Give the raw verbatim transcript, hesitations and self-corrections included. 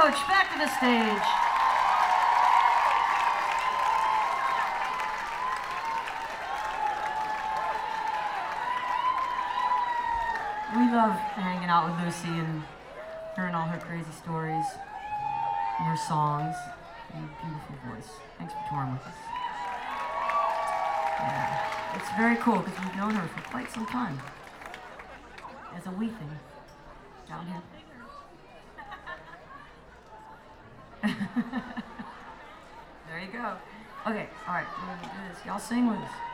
Roach, back to the stage. We love hanging out with Lucy and hearing all her crazy stories and her songs and her beautiful voice. Thanks for touring with us. Yeah, it's very cool because we've known her for quite some time. As a wee thing down here. There you go. Okay, all right, we're gonna do this. Y'all sing with us.